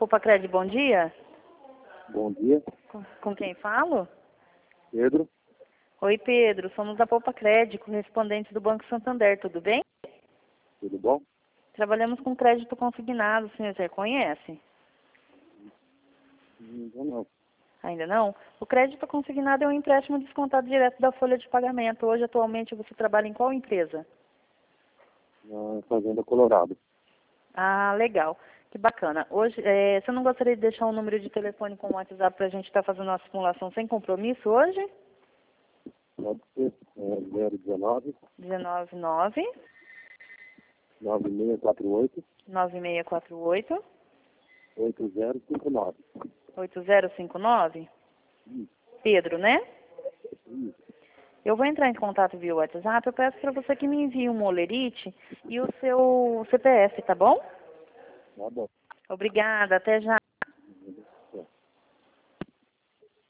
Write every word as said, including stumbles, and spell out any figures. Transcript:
Poupa Cred, bom dia. Bom dia, Com, com quem falo? Pedro. Oi, Pedro. Somos da Poupa Cred, correspondentes do Banco Santander, tudo bem? Tudo bom? Trabalhamos com crédito consignado, o senhor já conhece? Ainda não. Ainda não? O crédito consignado é um empréstimo descontado direto da folha de pagamento. Hoje, atualmente, você trabalha em qual empresa? Na Fazenda Colorado. Ah, legal. Que bacana. Hoje, é, você não gostaria de deixar um número de telefone com o WhatsApp para a gente estar fazendo uma simulação sem compromisso hoje? Pode ser é, zero dezenove, um nove nove, nove seis quatro oito, nove seis quatro oito, oito zero cinco nove. oito zero cinco nove. Isso, Pedro, né? isso. Eu vou entrar em contato via WhatsApp. Eu peço para você que me envie um molerite e o seu C P F, tá bom? Tá bom. Obrigada. Até já.